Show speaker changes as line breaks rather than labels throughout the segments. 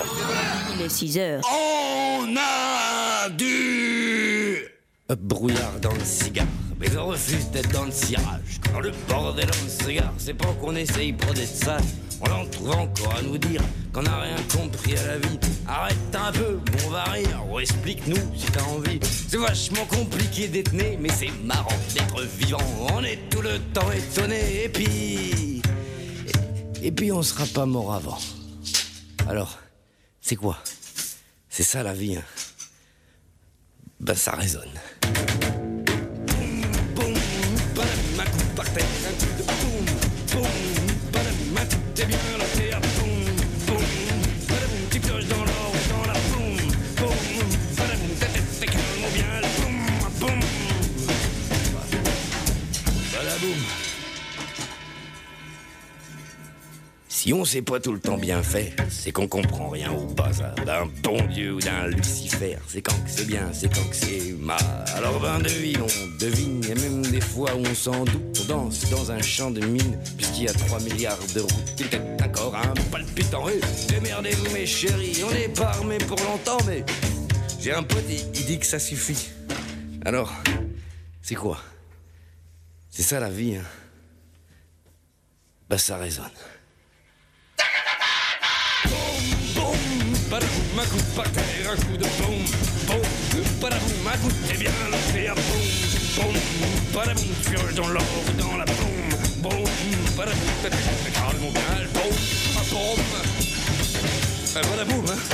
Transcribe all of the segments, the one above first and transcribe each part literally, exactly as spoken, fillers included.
Il est six heures.
On a du brouillard dans le cigare, mais on refuse d'être dans le cirage. Quand le bordel on se cigare, c'est pas qu'on essaye pour d'être sage. On en trouve encore à nous dire qu'on n'a rien compris à la vie. Arrête un peu, on va rire, ou explique-nous si t'as envie. C'est vachement compliqué d'être né, mais c'est marrant d'être vivant. On est tout le temps étonné, et puis... Et, et puis on sera pas mort avant. Alors, c'est quoi? C'est ça la vie, hein. Ben ça résonne. Boum, boum, badam, un coup par terre, un coup de boum, boum, badam, un coup t'es bien noté à boum, boum, badam, tu pioches dans l'or ou dans la boum, boum, badam, ta tête t'es calme ou bien le boum, boum, badaboum. Si on sait pas tout le temps bien faire, c'est qu'on comprend rien au bazar d'un bon Dieu ou d'un Lucifer. C'est quand que c'est bien, c'est quand que c'est mal. Alors ben devine, on devine, et même des fois où on s'en doute. On danse dans un champ de mine, puisqu'il y a trois milliards de routes. Il était encore un palpitant. Et démerdez-vous mes chéris, on n'est pas armés pour longtemps, mais j'ai un pote, il, il dit que ça suffit. Alors, c'est quoi? C'est ça la vie, hein? Ben ça résonne. Badaboum, un coup par terre, un coup de boum, boum, badaboum, un coup t'es bien lancé à boum, boum, badaboum, tu pioches dans l'or ou dans la boum, boum, badaboum, t'as t'es calme ou bien le boum, ah boum, un badaboum, hein.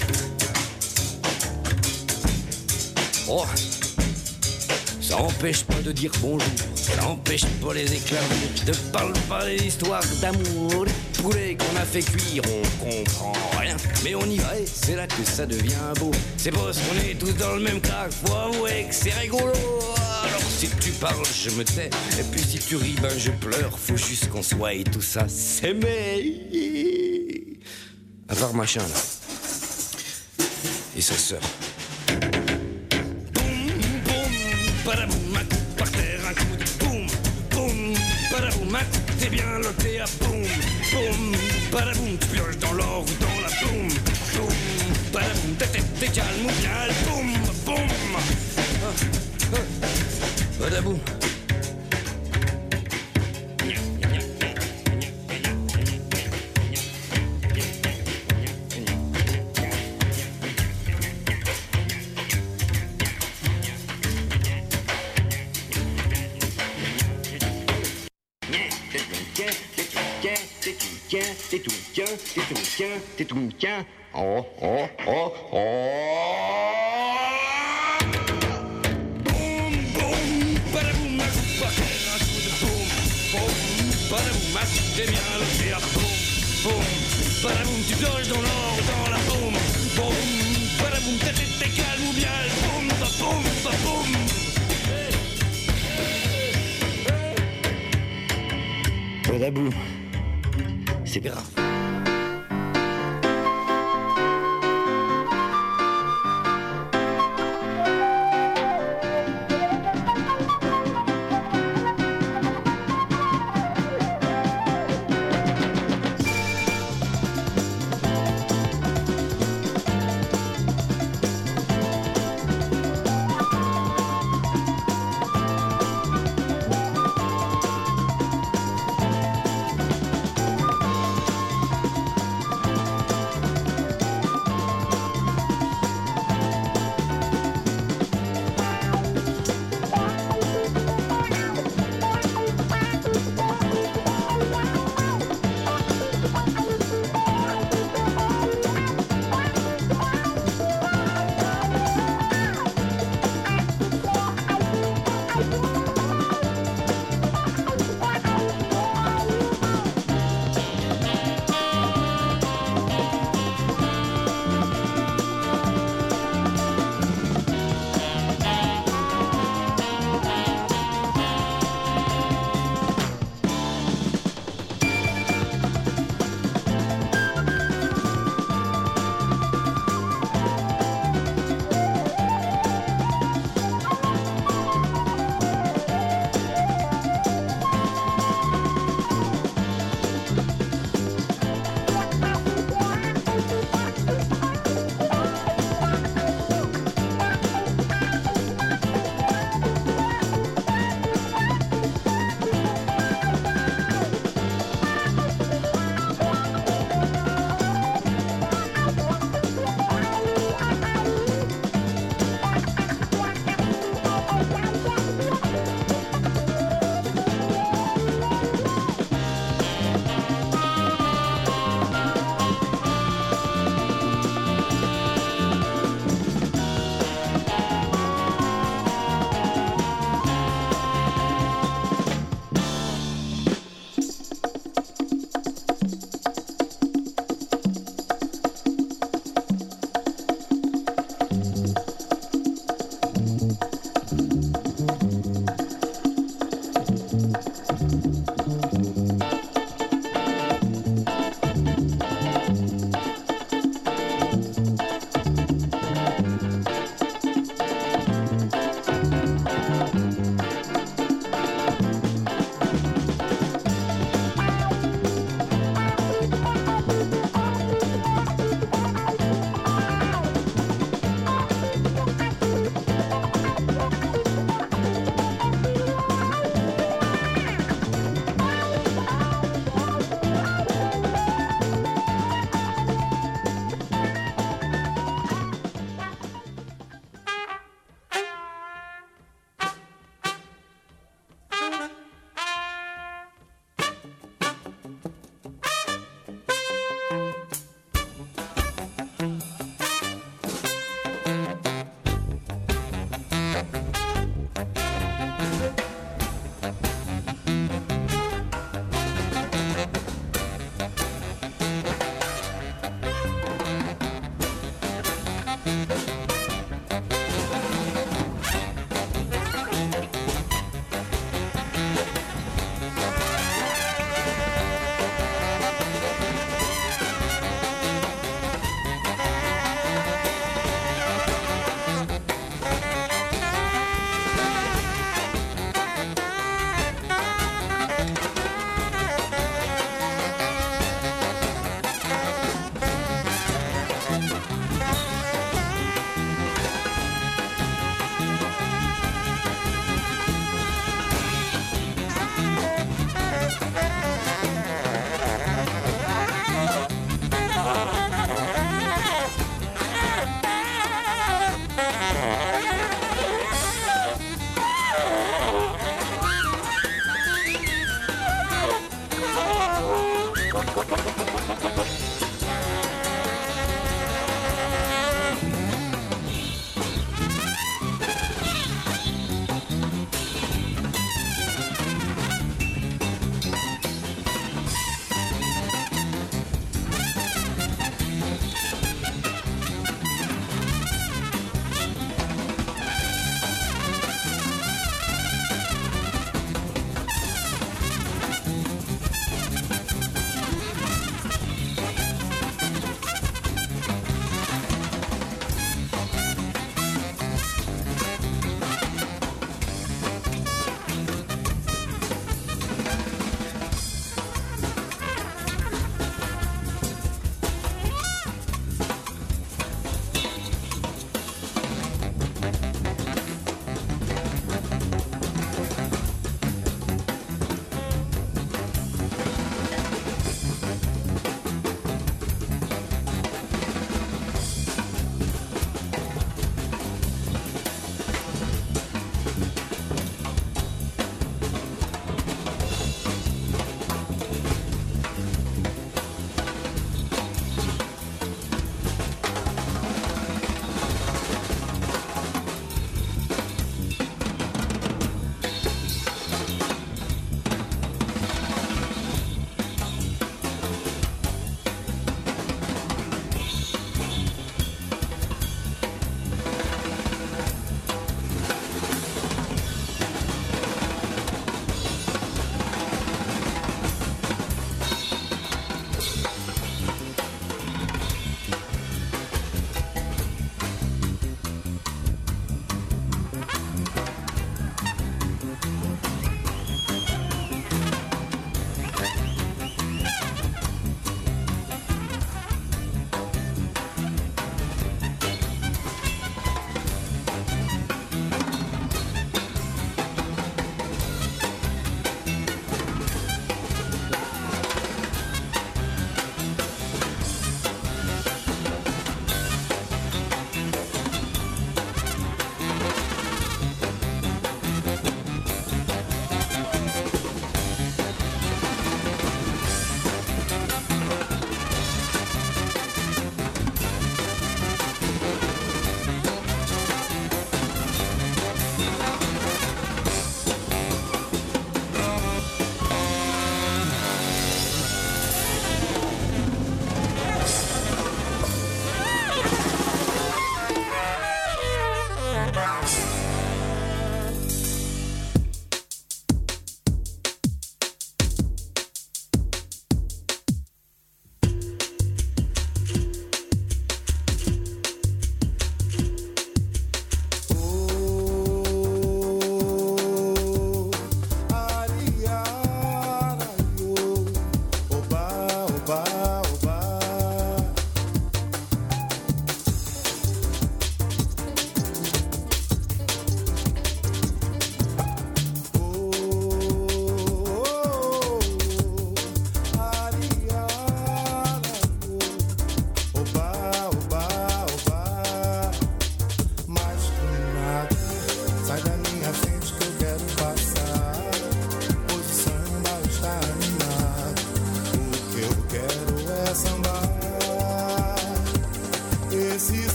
Oh, ça empêche pas de dire bonjour, ça empêche pas les éclairs, je te parle pas des histoires d'amour, des poulets qu'on a fait cuire, on comprend rien, mais on y va et c'est là que ça devient beau. C'est parce qu'on est tous dans le même crack, faut avouer que c'est rigolo. Alors si tu parles, je me tais, et puis si tu ris, ben je pleure, faut juste qu'on soit et tout ça s'aimer. À part machin là, et sa sœur. Badaboum, un coup par terre, un coup de boum, boum, badaboum, un coup t'es bien loté à boum, boum, badaboum, tu pioches dans l'or ou dans la boum, boum, badaboum, ta tête t'es calme ou bien le boum, boum, ah, ah, badaboum. T'es tout qu'un, t'es tout qu'un, t'es tout qu'un. Oh, oh, oh, oh. Boum, boum, badaboum, un coup par terre, un coup de boum, boum, badaboum, un coup t'es bien logé à boum, boum, badaboum, tu pioches dans l'or ou dans la boum, boum, badaboum, ta tête t'es calme ou bien le boum, ba boum, ba boum. Badaboum. C'est grave.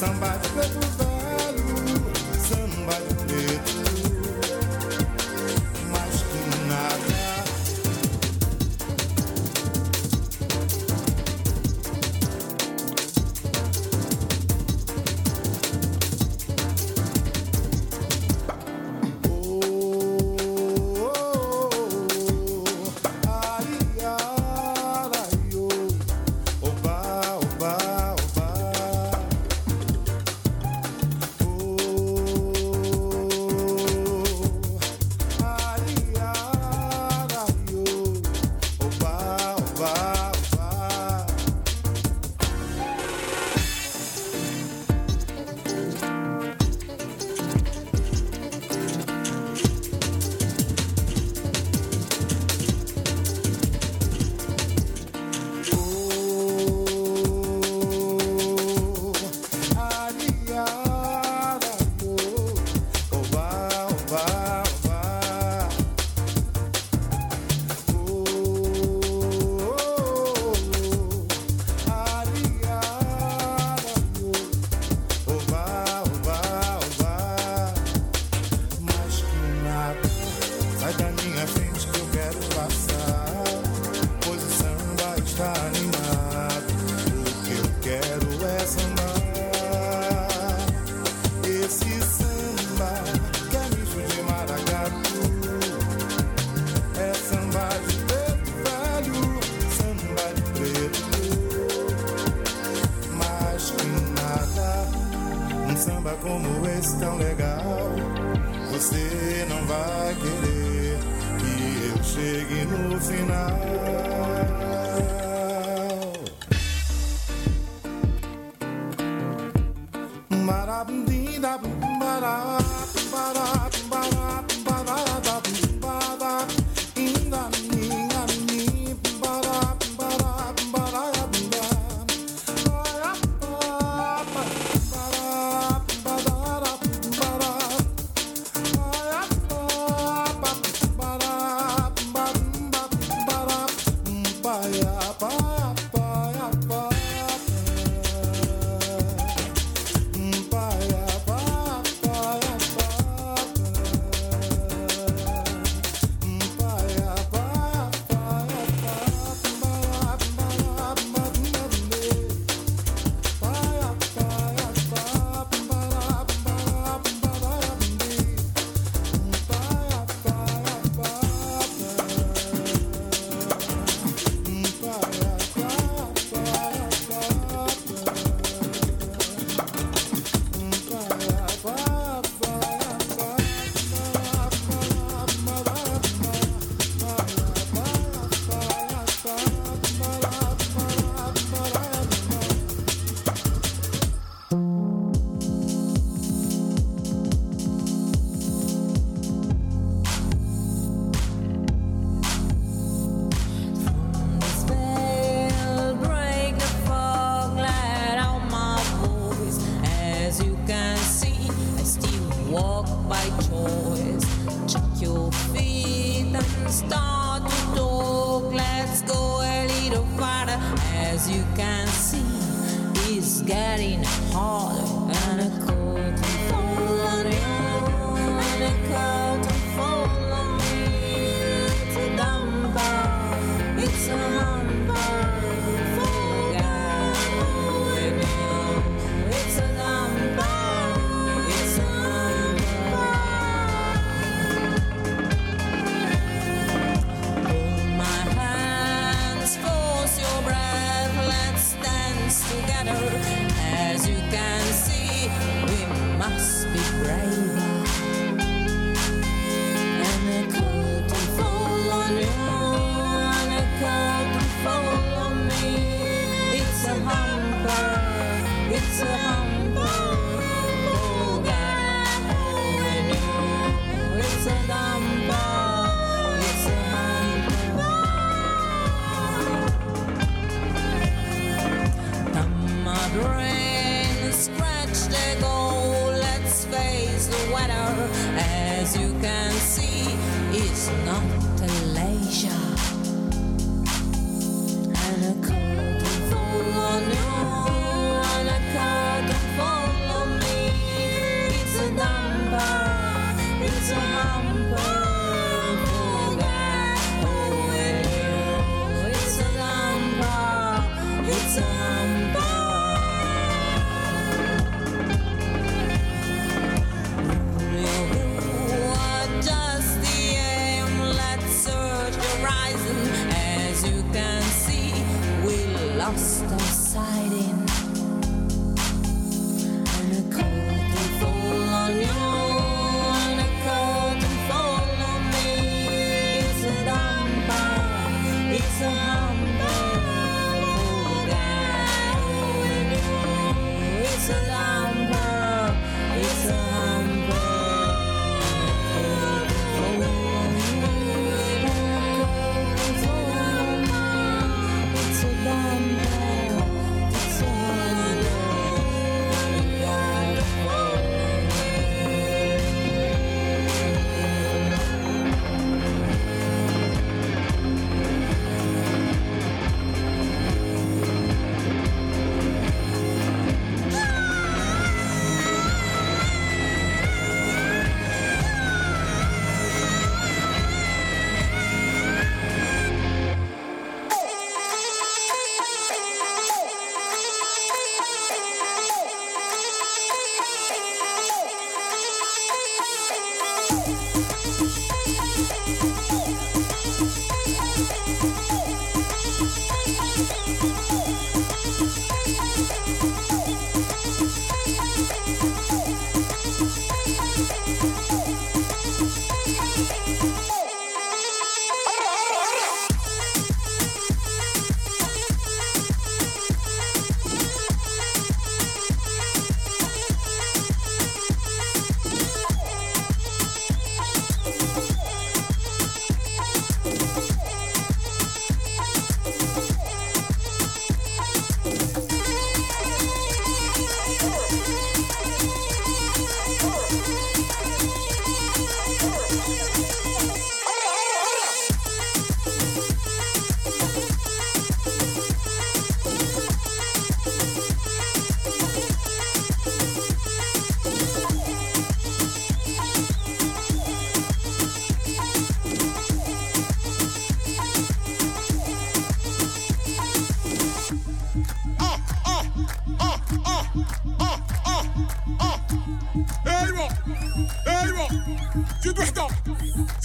Samba de preto velho, samba de preto, mais que nada.
And a curtain fall on you, and a curtain fall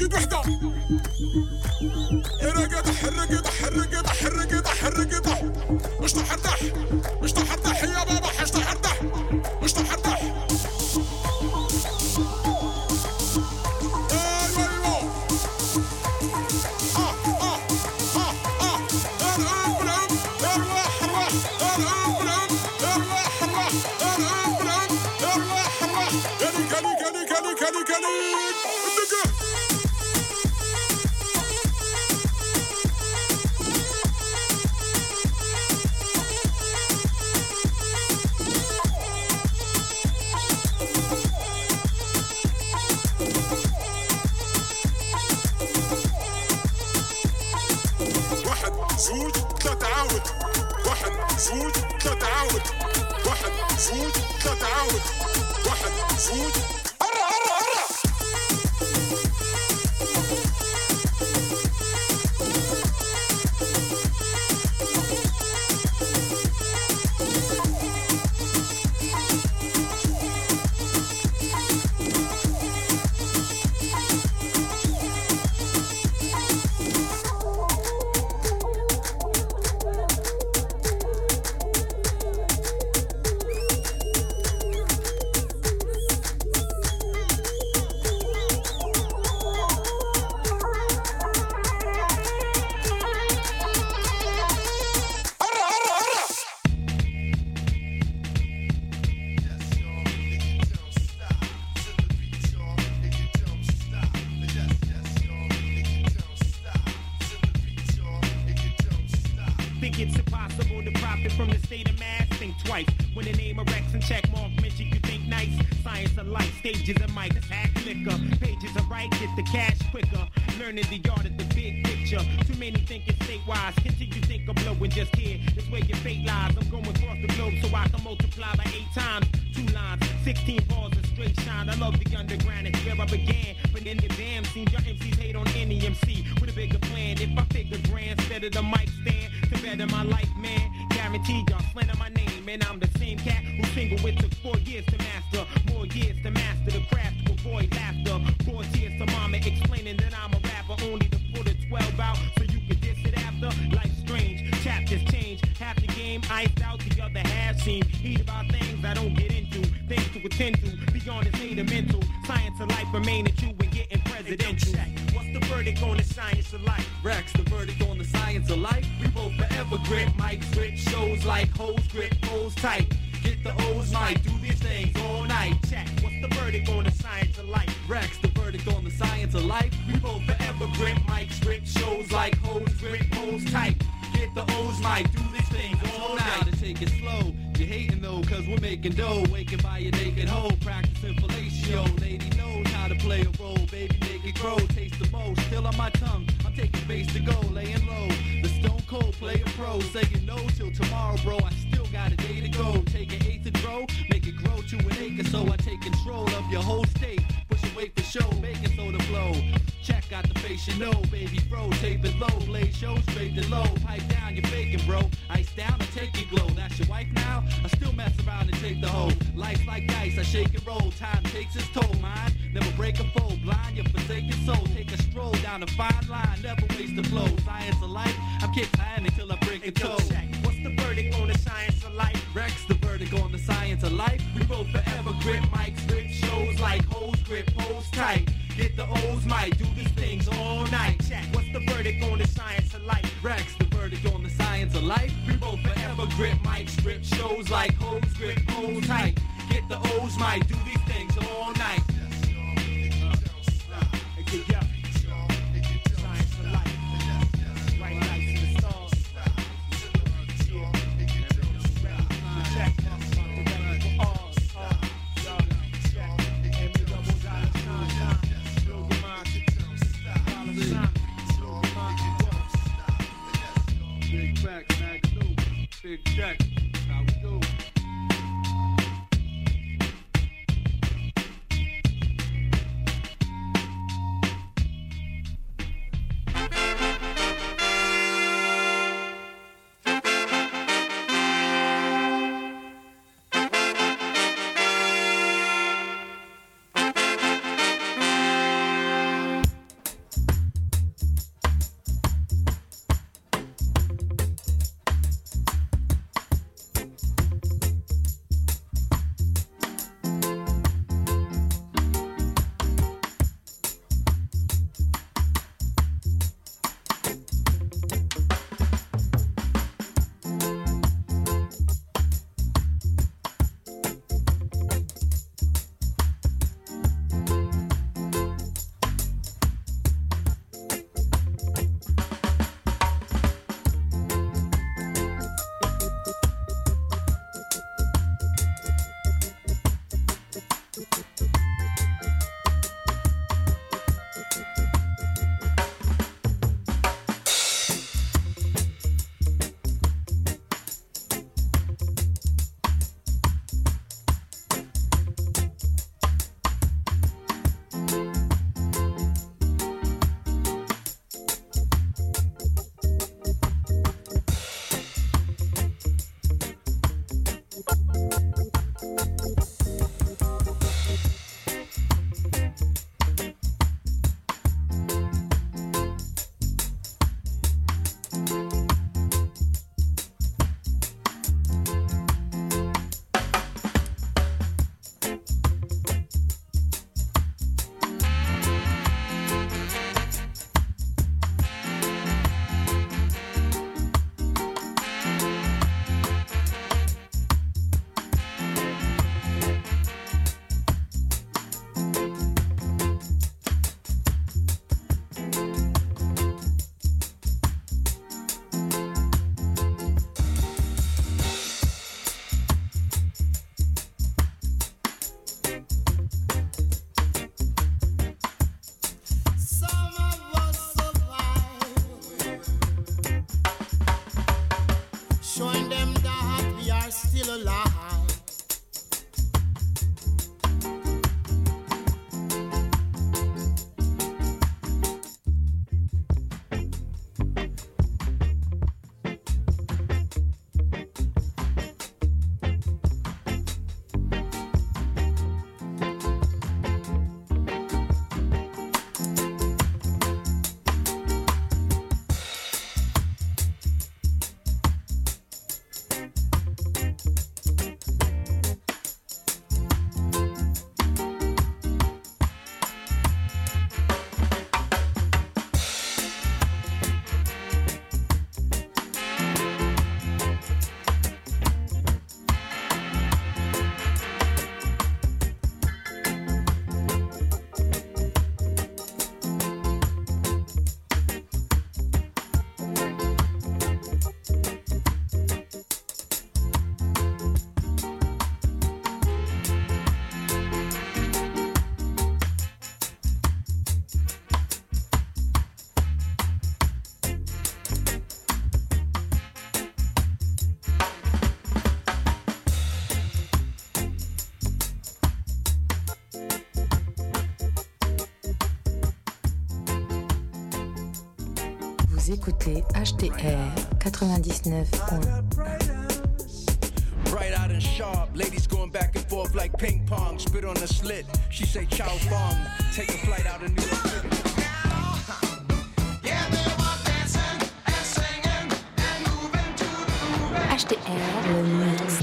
زيد وحدة رقد حرقد حرقد حرقد حرقد مش تحرطح مش تحرطح يا بابا مش تحرطح مش تحرطح كلي كلي واحد زوج ثلاثة عاود واحد زوج ثلاثة عاود واحد زوج ثلاثة عاود واحد زوج
It's impossible to profit from the state of mass. Think twice when the name of Rex and check mark mention you think nice. Science of life, stages of mic, hack liquor. Pages of right, get the cash quicker. Learning the art of the big picture. Too many think it's state-wise. Continue think I'm blowing just here. This way your fate lies. I'm going across the globe so I can multiply by eight times. Two lines, sixteen bars of straight shine. I love the underground, it's where I began. But in the damn scene, your M Cs hate on any M C with a bigger plan. If I figure grand, instead of the mic stand, to better my life, man. Guaranteed y'all slander my name, and I'm the same cat who single it took four years to master. More years to master the craft to avoid laughter. Four tears to mama explaining that I'm a rapper, only to put a twelve out so you can diss it after. Life's strange, chapters change. Half the game iced out, the other half seem heat about things I don't get into. Things to attend to, beyond this hate of mental. Science of life remaining true and getting presidential. What's the verdict on the science of life?
Rex, the verdict on the science of life. We both forever grip, mic grip, shows like hoes grip, hoes tight. Get the O's mic, do these things all night.
Check, what's the verdict on the science of life?
Rex, the verdict on the science of life. We both forever grip, mic grip, shows like hoes grip, hoes tight. Get the O's mic, do these things all night. To take it slow, you hating though, cause we're making dough. Waking by your naked hoe, practicing fellatio. Lady knows how to play a role, baby make it grow. Taste the most, still on my tongue, I'm taking base to go, laying low. The stone cold player pro, saying no till tomorrow, bro. I still got a day to go. Take an eighth to grow, make it grow to an acre, so I take control of your whole state. Push it, wait for show, baking soda flow. Check out the face you know, baby bro. Tape it low, blade show straight to low. Pipe down, you're faking, bro. Ice down and take it glow. That's your wife now? I still mess around and take the hoe. Life's like dice, I shake and roll. Time takes its toll, mine. Never break a fold. Blind your forsaken soul. Take a stroll down a fine line. Never waste the flow. Science of life, I'm kick time until I break a toe.
What's the verdict on the science of life?
Rex, the verdict on the science of life. We both forever grip, mics grip, shows like hoes grip, hoes tight. Get the O's mic, do these things all night.
Check, what's the verdict on the science of life?
Rex, the verdict on the science of life. We both forever grip, mics grip, shows like hoes grip, hoes tight. Get the O's mic, do these things all night.
Okay, yeah. Science of life. Right lights in the stars. Check.
Big facts, Magnum. Big check. How we do?
Vous écoutez H T R quatre-vingt-dix-neuf point un.
Bright out and sharp, ladies going back and forth like ping pong. Spit on the slit, she say chow fong. Take a flight out of New York City.
H T R, le mix.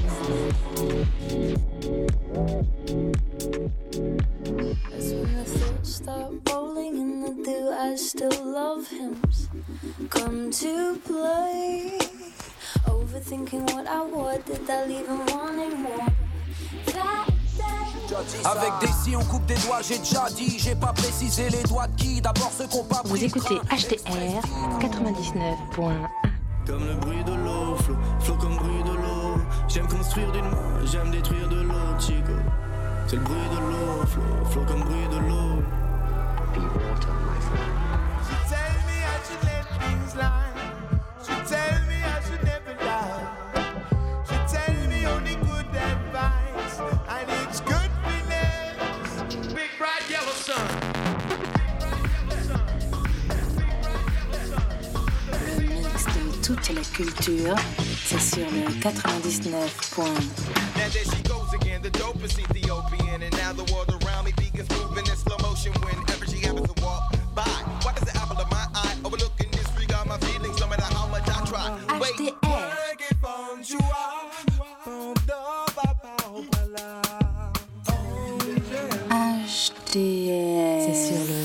As when the thoughts start rolling in the dew, I still love hymns come to play. Overthinking what I would, did I leave him wanting more? That
Avec des si on coupe des doigts, j'ai déjà dit, j'ai pas précisé les doigts de qui, d'abord ceux qu'on pas pris.
Vous écoutez H T R quatre-vingt-dix-neuf point un.
Comme le bruit de l'eau, flot, flot comme bruit de l'eau. J'aime construire d'une main, j'aime détruire de l'eau, chico. C'est le bruit de l'eau, flot, flot comme bruit de l'eau.
Be water, my friend.
She tell me I should let things lie. She tell me I should never lie. She tell me only good advice, and it's good feelings.
Big bright yellow sun.
Le mix de toute la culture, c'est sur le quatre-vingt-dix-neuf point un.
Now there she goes again, the dopest Ethiopian, and now the world around me begins moving in slow motion whenever she happens to walk by. Why does the apple of my eye overlooking disregard my feelings, no matter how much I try?
H T R. H T R. C'est sur le